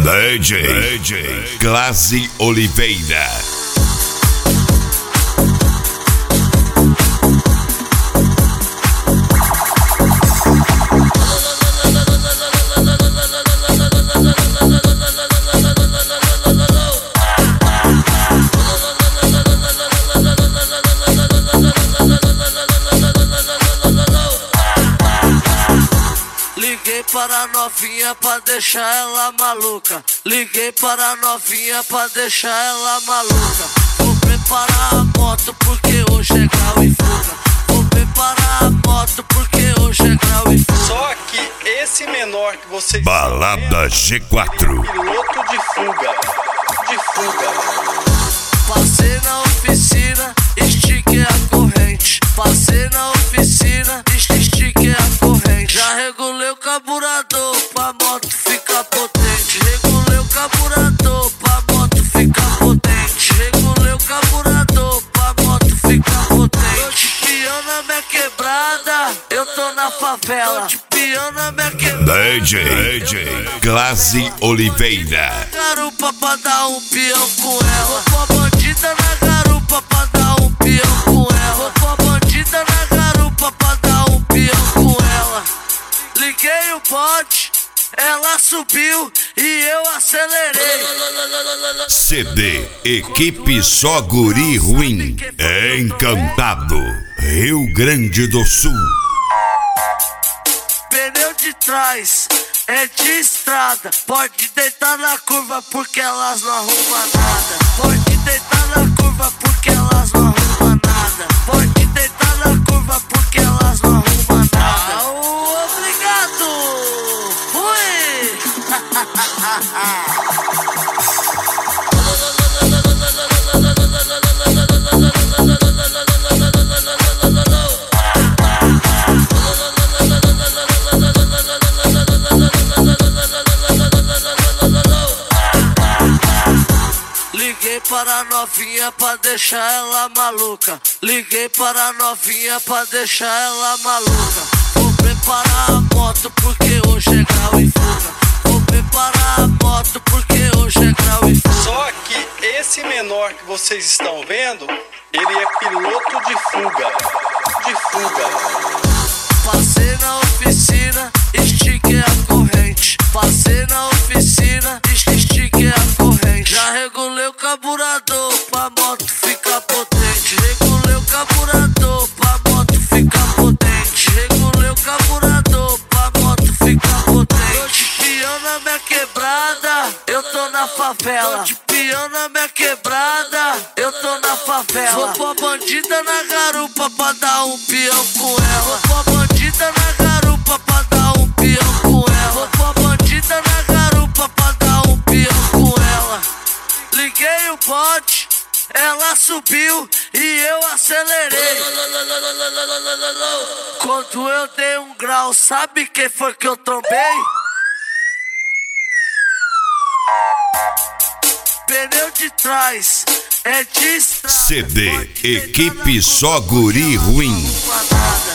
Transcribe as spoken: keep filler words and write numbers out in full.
D J, D J Classe Oliveira. Liguei para a novinha pra deixar ela maluca. Liguei para a novinha pra deixar ela maluca. Vou preparar a moto porque hoje é grau e fuga. Vou preparar a moto porque hoje é grau e fuga. Só que esse menor que vocês Balada G quatro. Piloto de fuga. De fuga. Passei na oficina, estiquei a corrente. Passei na oficina, estiquei a corrente. Já regulei o carburador pra moto ficar potente. Regulei o carburador pra moto ficar potente. Regulei o carburador pra moto ficar potente. Tô de peão na minha quebrada, eu tô na favela. Tô de peão na minha quebrada. D J, D J Classe Oliveira. Garupa pra dar um peão com ela. Vou com a bandida na garupa pra dar um peão com ela. Vou com a bandida na garupa pra dar um peão com ela. Liguei o pote, ela subiu e eu acelerei. C D Equipe Só Guri Ruim. Encantado, Rio Grande do Sul. Pneu de trás é de estrada. Pode deitar na curva porque elas não arrumam nada. Pode deitar na curva porque elas não arrumam nada. Pode deitar na curva porque elas não arrumam nada. Ah, obrigado! Fui! Liguei para a novinha pra deixar ela maluca. Liguei para a novinha pra deixar ela maluca. Vou preparar a moto porque hoje é grau e fuga. Vou preparar a moto porque hoje é grau e fuga. Só que esse menor que vocês estão vendo, ele é piloto de fuga. De fuga. Passei na oficina, estiquei a corrente. Passei na oficina, estiquei a corrente. Já regulei o carburador pra moto ficar potente. Regulei o carburador pra moto ficar potente. Regulei o carburador pra moto ficar potente. Tô de peão na minha quebrada, eu tô na favela. Tô de peão na minha quebrada, eu tô na favela. Vou com a bandida na garupa pra dar um peão com ela. Vou com a bandida na garupa pra dar um peão com ela. Vou com a bandida na garupa pra dar um peão com ela. Liguei o pote, ela subiu e eu acelerei. Quando eu dei um grau, sabe quem foi que eu trombei? Pneu de trás é de estrada. C D Equipe Só Guri Ruim.